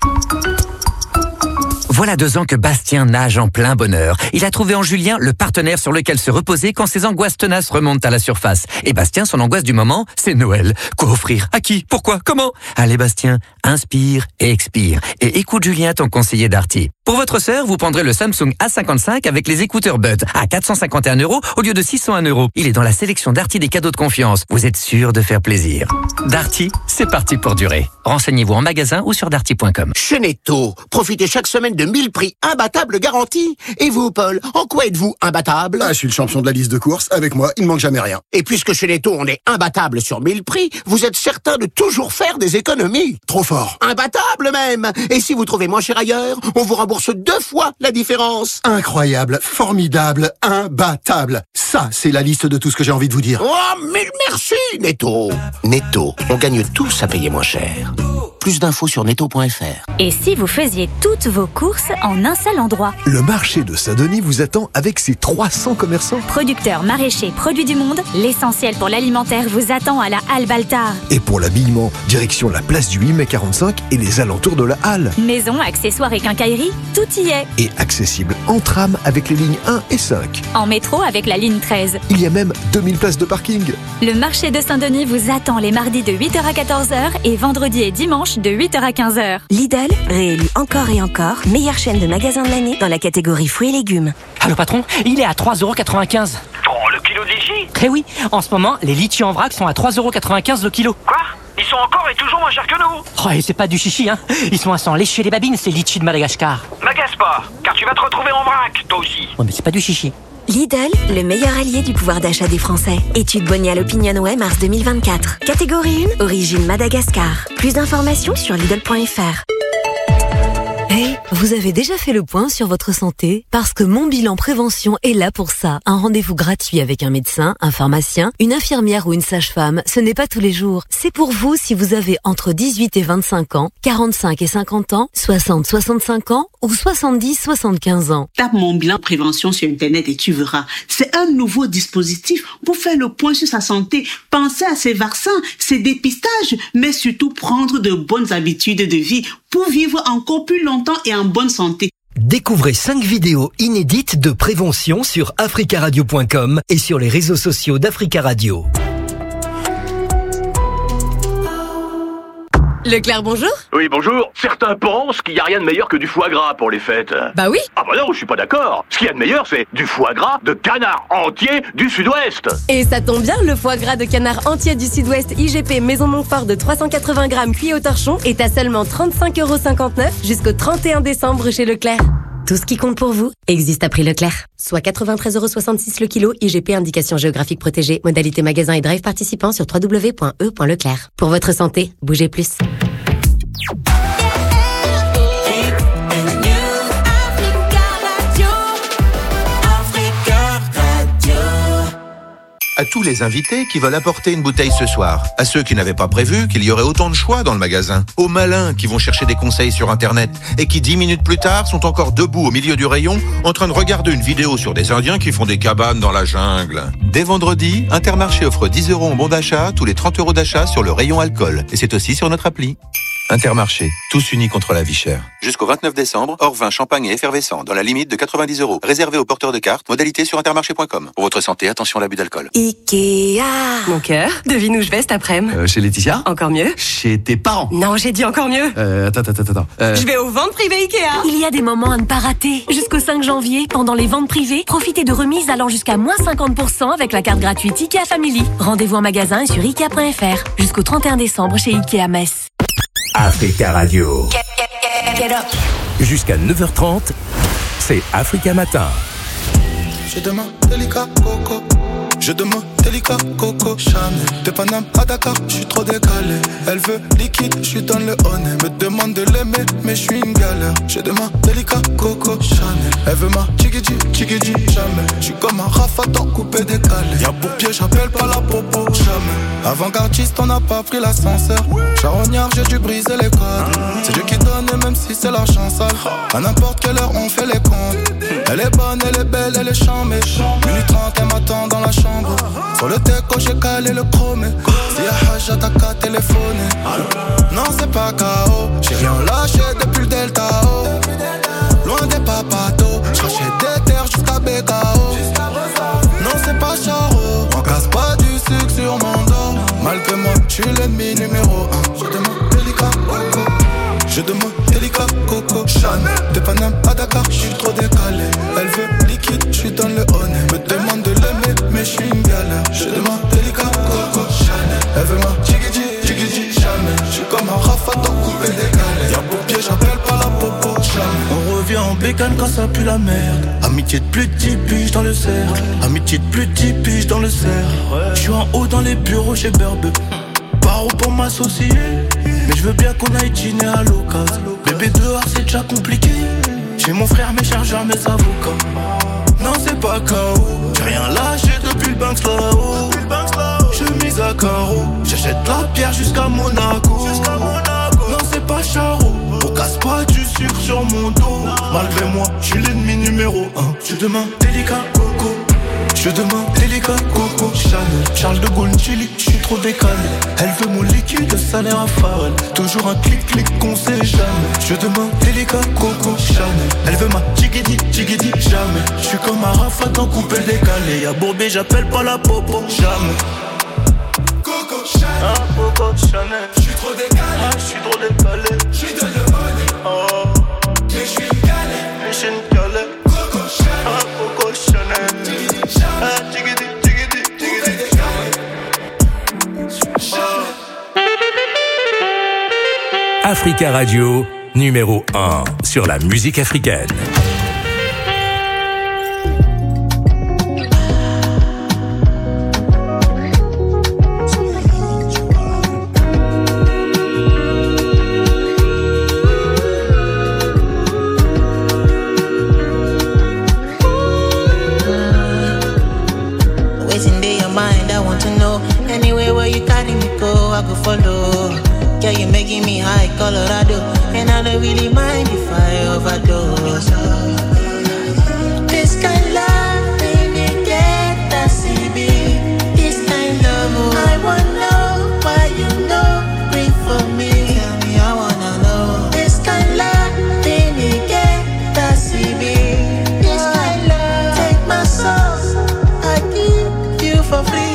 Voilà 2 ans que Bastien nage en plein bonheur. Il a trouvé en Julien le partenaire sur lequel se reposer quand ses angoisses tenaces remontent à la surface. Et Bastien, son angoisse du moment, c'est Noël. Quoi offrir? À qui? Pourquoi? Comment? Allez Bastien, inspire et expire. Et écoute Julien, ton conseiller Darty. Pour votre sœur, vous prendrez le Samsung A55 avec les écouteurs Bud à 451€ au lieu de 601€. Il est dans la sélection Darty des cadeaux de confiance. Vous êtes sûr de faire plaisir. Darty, c'est parti pour durer. Renseignez-vous en magasin ou sur darty.com. Chez Netto, profitez chaque semaine de 1000 prix imbattables garantis. Et vous, Paul, en quoi êtes-vous imbattable? Je suis le champion de la liste de courses. Avec moi, il ne manque jamais rien. Et puisque chez Netto, on est imbattable sur 1000 prix, vous êtes certain de toujours faire des économies. Trop fort. Imbattable même. Et si vous trouvez moins cher ailleurs, on vous rembourse 2 fois la différence. Incroyable, formidable, imbattable. Ça, c'est la liste de tout ce que j'ai envie de vous dire. Oh, mais merci, Netto. Netto, on gagne tous à payer moins cher. Plus d'infos sur netto.fr. Et si vous faisiez toutes vos courses en un seul endroit? Le marché de Saint-Denis vous attend avec ses 300 commerçants. Producteurs, maraîchers, produits du monde, l'essentiel pour l'alimentaire vous attend à la Halle Baltard. Et pour l'habillement, direction la place du 8 mai 45 et les alentours de la Halle. Maison, accessoires et quincaillerie, tout y est. Et accessible en tram avec les lignes 1 et 5. En métro avec la ligne 13. Il y a même 2000 places de parking. Le marché de Saint-Denis vous attend les mardis de 8h à 14h et vendredis et dimanche de 8h à 15h. Lidl, réélu encore et encore, meilleure chaîne de magasins de l'année dans la catégorie fruits et légumes. Allô patron, il est à 3,95€. Oh, le kilo de litchis? Eh oui, en ce moment, les litchis en vrac sont à 3,95€ le kilo. Quoi? Ils sont encore et toujours moins chers que nous? Oh, et c'est pas du chichi, hein. Ils sont à sang lécher les babines, ces litchis de Madagascar. M'agace pas, car tu vas te retrouver en vrac, toi aussi. Ouais, mais c'est pas du chichi. Lidl, le meilleur allié du pouvoir d'achat des Français. Étude Bonial Opinionway mars 2024. Catégorie 1, origine Madagascar. Plus d'informations sur Lidl.fr. Hey, vous avez déjà fait le point sur votre santé? Parce que Mon Bilan Prévention est là pour ça. Un rendez-vous gratuit avec un médecin, un pharmacien, une infirmière ou une sage-femme, ce n'est pas tous les jours. C'est pour vous si vous avez entre 18 et 25 ans, 45 et 50 ans, 60, 65 ans ou 70, 75 ans. Tape Mon Bilan Prévention sur Internet et tu verras. C'est un nouveau dispositif pour faire le point sur sa santé. Pensez à ses vaccins, ses dépistages, mais surtout prendre de bonnes habitudes de vie pour vivre encore plus longtemps et en bonne santé. Découvrez 5 vidéos inédites de prévention sur africaradio.com et sur les réseaux sociaux d'Africa Radio. Leclerc, bonjour. Oui, bonjour. Certains pensent qu'il n'y a rien de meilleur que du foie gras pour les fêtes. Bah oui. Ah bah non, je suis pas d'accord. Ce qu'il y a de meilleur, c'est du foie gras de canard entier du Sud-Ouest. Et ça tombe bien, le foie gras de canard entier du Sud-Ouest IGP Maison Montfort de 380 grammes cuit au torchon est à seulement 35,59€ jusqu'au 31 décembre chez Leclerc. Tout ce qui compte pour vous existe à prix Leclerc. Soit 93,66€ le kilo, IGP indication géographique protégée. Modalité magasin et drive participant sur www.e.leclerc. Pour votre santé, bougez plus. À tous les invités qui veulent apporter une bouteille ce soir. À ceux qui n'avaient pas prévu qu'il y aurait autant de choix dans le magasin. Aux malins qui vont chercher des conseils sur Internet et qui 10 minutes plus tard sont encore debout au milieu du rayon en train de regarder une vidéo sur des Indiens qui font des cabanes dans la jungle. Dès vendredi, Intermarché offre 10 € en bon d'achat tous les 30 € d'achat sur le rayon alcool. Et c'est aussi sur notre appli. Intermarché, tous unis contre la vie chère. Jusqu'au 29 décembre, hors vin, champagne et effervescent, dans la limite de 90 €. Réservé aux porteurs de cartes, modalité sur intermarché.com. Pour votre santé, attention à l'abus d'alcool. Ikea. Mon cœur, devine où je vais cet après-midi. Chez Laetitia. Encore mieux. Chez tes parents. Non, j'ai dit encore mieux. Attends. Je vais aux ventes privées Ikea. Il y a des moments à ne pas rater. Jusqu'au 5 janvier, pendant les ventes privées, profitez de remises allant jusqu'à moins 50% avec la carte gratuite Ikea Family. Rendez-vous en magasin et sur Ikea.fr. Jusqu'au 31 décembre chez Ikea Metz. Africa Radio. Get up. Jusqu'à 9h30, c'est Africa Matin. Je demande délicat coco. Je demande délicat coco. Chanel de Paname à Dakar, je suis trop décalé. Elle veut liquide, je lui donne le honey. Me demande de l'aimer, mais je suis une galère. Je demande délicat coco. Chanel, elle veut ma chigidi, jamais. Je suis comme un rafatan coupé décalé. Y'a pour pied, j'appelle pas la popo, jamais. Avant-gardiste, on n'a pas pris l'ascenseur. Charognard, j'ai dû briser les codes. C'est Dieu qui donne, et même si c'est la chance. À n'importe quelle heure, on fait les comptes. Elle est bonne, elle est belle, elle est chambée. Minute 30, elle m'attend dans la chambre. Sur le déco, j'ai calé le chromé. Si y'a Hajj, t'as qu'à téléphoner. Non, c'est pas KO. J'ai rien lâché depuis le Delta O. Loin des papatos. J'rachète des terres jusqu'à BKO. Non, c'est pas Charo. On casse pas du sucre sur mon dos. Malgré moi, j'suis l'ennemi numéro 1. Je demande délicat coco. Je demande délicat coco. Chanel de Paname à Dakar, j'suis trop décalé. Elle veut liquide, j'lui donne le honey. Me demande de l'aimer, mais j'suis une galère. Je demande délicat coco. Chanel, elle veut ma chigidi, jamais. J'suis comme un rafatan coupé décalé. Y'a pour pied, j'appelle pas la popo, jamais. On revient en bécane quand ça pue la merde. Amitié de plus de 10 piges dans le cercle. Amitié de plus de 10 piges dans le cercle. J'suis en haut dans les bureaux chez Berbe. Paro pour m'associer. Mais je veux bien qu'on aille dîner à l'occasion. Bébé dehors c'est déjà compliqué. J'ai mon frère, mes chargeurs, mes avocats. Non c'est pas KO. J'ai rien lâché depuis le Banks là-haut. Je mise à carreau. J'achète la pierre jusqu'à Monaco. Non c'est pas Charo. On casse pas du sucre sur mon dos. Malgré moi, je suis l'ennemi numéro 1. Je demande délicat coco. Je demande délicat coco. Chanel, Charles de Gaulle, Chili, je suis trop décalé. Elle veut mon liquide, salaire à Pharrell. Toujours un clic qu'on sait jamais. Je demande délicat coco. Chanel, elle veut ma chigidi, jamais. Je suis comme un rafatan coupé décalé. Y'a Bourbé, j'appelle pas la popo, jamais. Coco Chanel, Coco Chanel. Je suis trop décalé. Je lui donne le money. Oh, mais je suis une galère. Coco Chanel, Coco Chanel. Africa Radio, numéro 1 sur la musique africaine. Colorado, and I don't really mind if I overdose. This kind of love, baby, get that CB. This kind of love, I wanna know why you know, bring for me. Tell me, I wanna know. This kind of love, baby, get that CB. This kind of love, take my soul, I give you for free.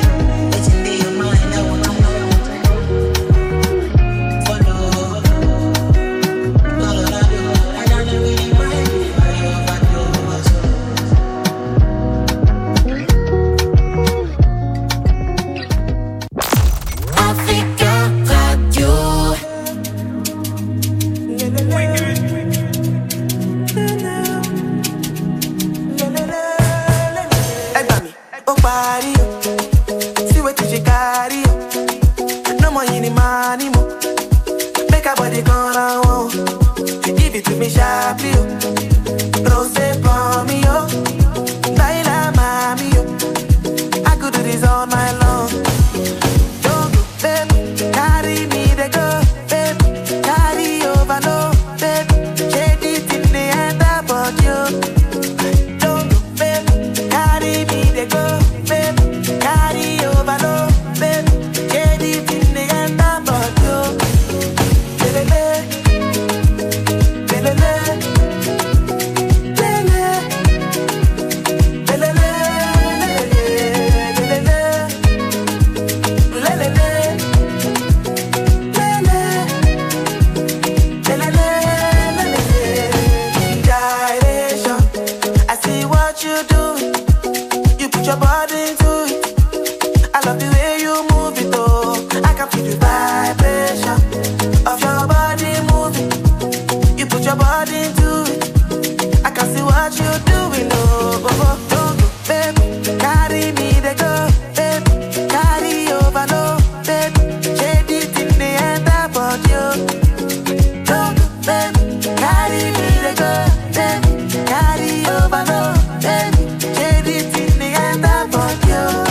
Rose for me, oh, baila mami, oh. I could do this all night. into it. I can see what you're doing, oh, oh, don't go, babe. Carry me, they go, babe. Carry over, no, babe. Shade it in the end about you. Don't go, babe. Carry me, they go, babe. Carry over, no, babe. Shade it in the end about you.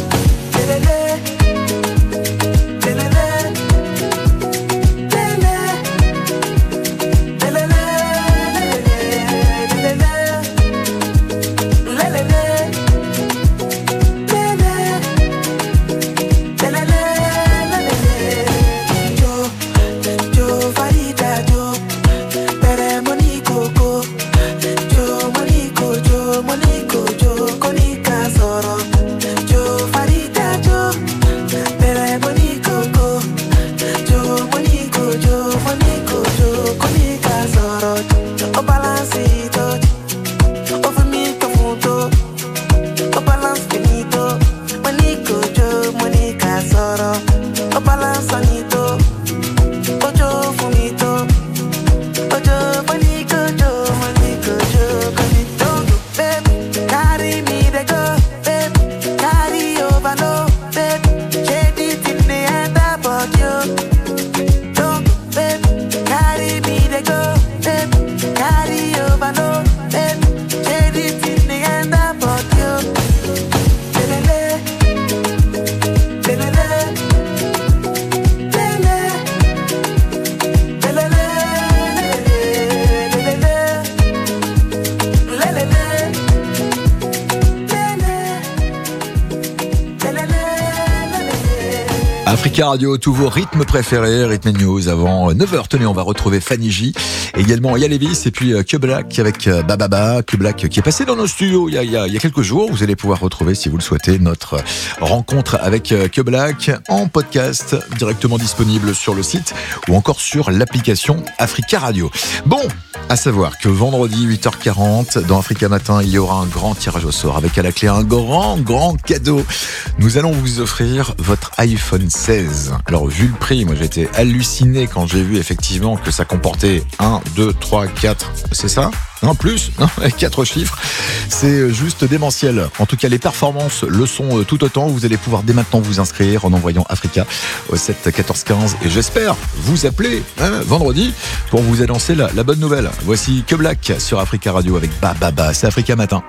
Africa Radio, tous vos rythmes préférés, Rhythm News avant 9h. Tenez, on va retrouver Fanny J, également Yalevis et puis Q-Black avec Bababa. Q-Black qui est passé dans nos studios il y a quelques jours. Vous allez pouvoir retrouver, si vous le souhaitez, notre rencontre avec Q-Black en podcast directement disponible sur le site ou encore sur l'application Africa Radio. Bon, à savoir que vendredi 8h40 dans Africa Matin, il y aura un grand tirage au sort avec à la clé un grand cadeau. Nous allons vous offrir votre iPhone 16. Alors vu le prix, moi j'ai été halluciné quand j'ai vu effectivement que ça comportait 1, 2, 3, 4, c'est ça ? Non, plus, non, 4 chiffres. C'est juste démentiel. En tout cas, les performances le sont tout autant. Vous allez pouvoir dès maintenant vous inscrire en envoyant Africa au 7 14 15. Et j'espère vous appeler vendredi pour vous annoncer la bonne nouvelle. Voici Q-Black sur Africa Radio avec Bababa. C'est Africa Matin.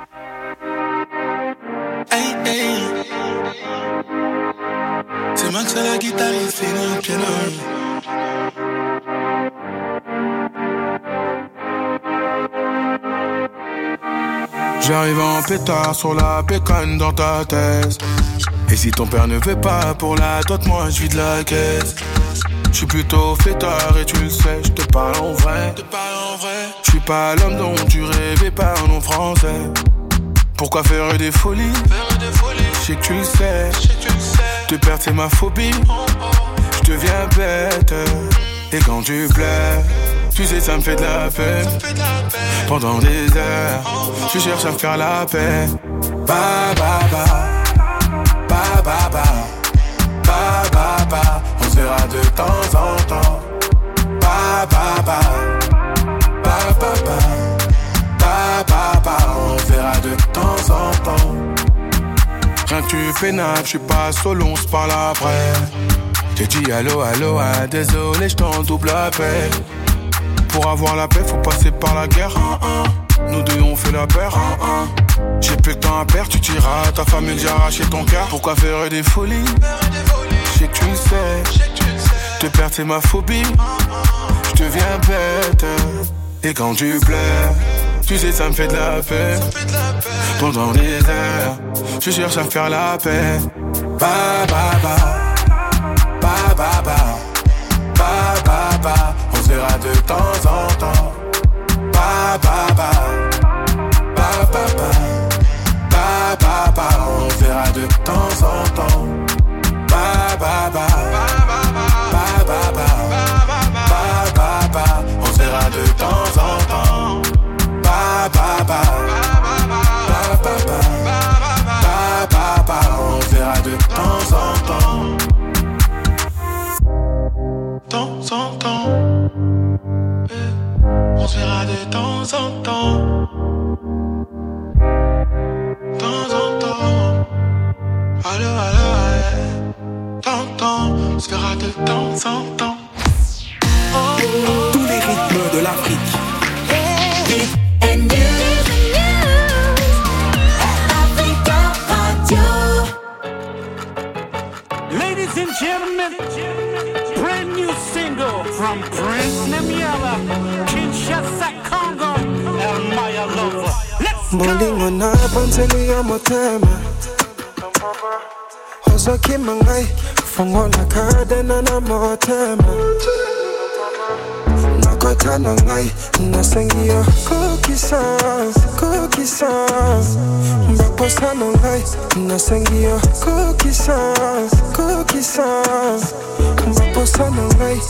Hey, hey. C'est Max à la guitare, il fait le piano. J'arrive en pétard sur la pécane dans ta thèse. Et si ton père ne veut pas pour la dot, moi je vis de la caisse. J'suis plutôt fêtard et tu le sais, j'te parle en vrai. J'suis pas l'homme dont tu rêvais, parle en français. Pourquoi faire des folies? J'sais que tu le sais. Te perdre c'est ma phobie. J'deviens bête. Et quand tu plais, tu sais ça me fait de la peine. Pendant des heures, tu cherches à me faire la paix. Ba ba ba, ba ba ba, ba ba ba. On se verra de temps en temps. Ba ba ba, ba ba ba, ba ba ba. On se verra de temps en temps. Rien que tu fais nappe, j'suis pas solo, on se parle après. J'ai dit allô, allô, ah, désolé, j't'en double appel. Pour avoir la paix, faut passer par la guerre. Nous deux, on fait la paire. J'ai plus le temps à perdre, tu tiras à ta famille, j'ai arraché ton cœur. Pourquoi faire des folies? J'sais que tu le sais. Te perdre, c'est ma phobie. J'deviens bête. Et quand tu pleures, tu sais, ça me fait de la peine. Pendant des heures, je cherche à faire la paix. Ba ba ba, ba ba ba, ba ba ba. On se verra de temps en temps. Ba ba ba, ba ba ba, ba ba ba. On se verra de temps en temps. Ba ba ba, ba ba ba, ba ba ba. On se verra de temps en temps. Ba ba ba, ba ba ba, ba ba ba. On se verra de temps en temps. Temps en temps. On se verra de temps. temps en temps. Temps en temps. Allo, allo, t'entends, on se verra de temps en temps. Tous les rythmes de l'Afrique. Ladies and gentlemen, brand new single from Prince Namiela, Kinshasa, Congo, and Maya Lover. Let's go! Bolingo na panseli ya motema Hoso kimangai, fongo na kadena na motema Nakotana ngai, nasengiyo kukisa, kukisa Baposa no ngai, nasengiyo kukisa, kukisa Baposa no ngai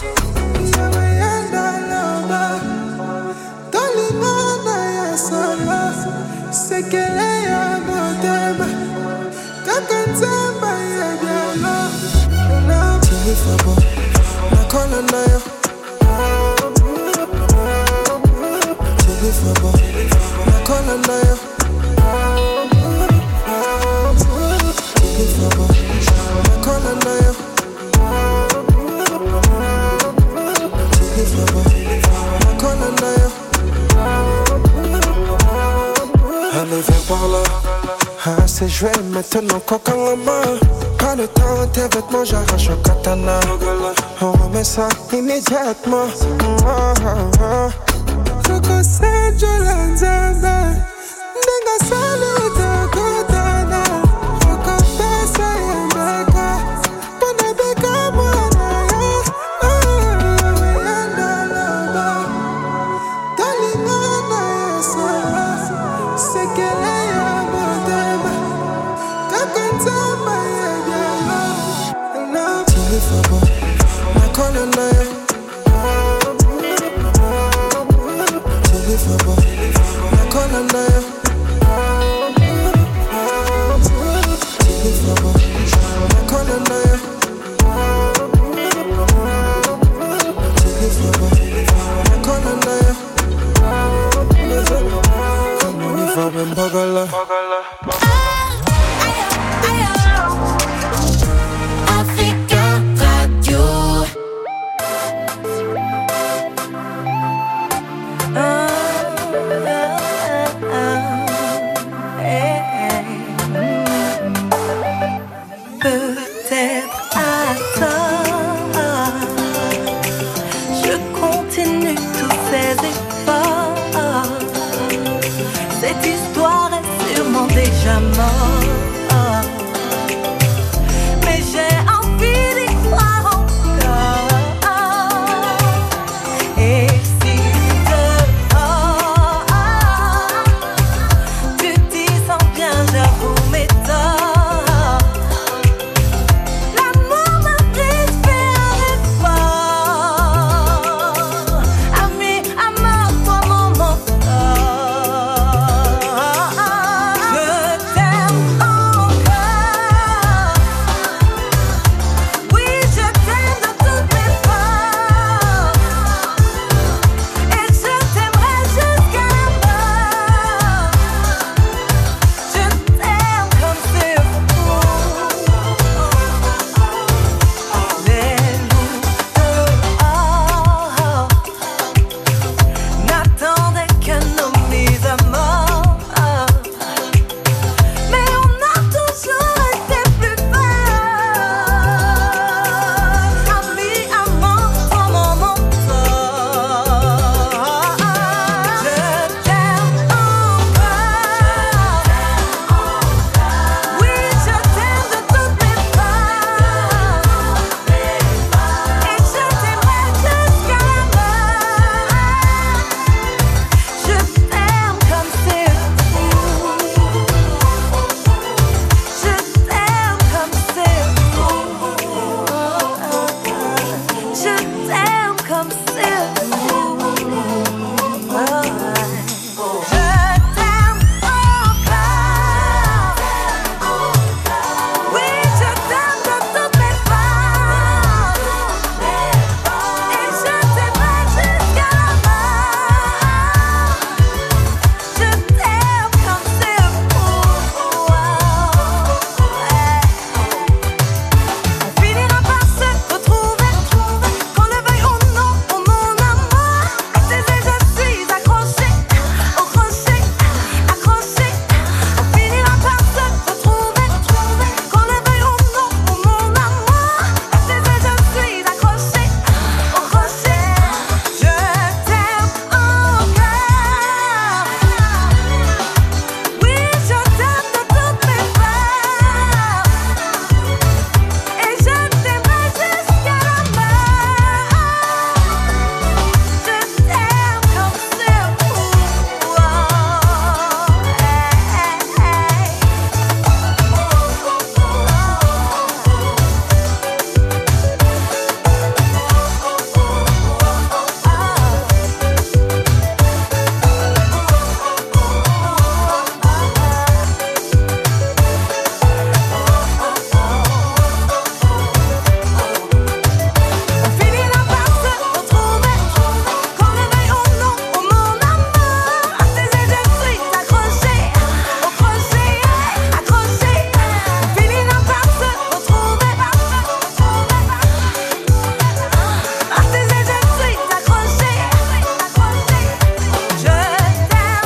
Sekele ya motema Kakanzamba ya biala Tilifabo Nakola na yo Tilifabo Nakola na yo Tilifabo Nakola na yo Tilifabo Nakola na yo Allez viens par là, ah c'est joué maintenant coca en main. Pas le temps, tes vêtements j'arrache au katana. On remet ça immédiatement. Coco c'est Jolanzana, Nenga salut de Kotana. Coco pesa yemeka, Pana beka mwana ya. Dalingana ya Sekele ya motema Kakanzamba ya biala Tilifabo Nakola na yo Tilifabo Nakola na yo Tilifabo Nakola na yo Tilifabo Nakola na yo Mbagala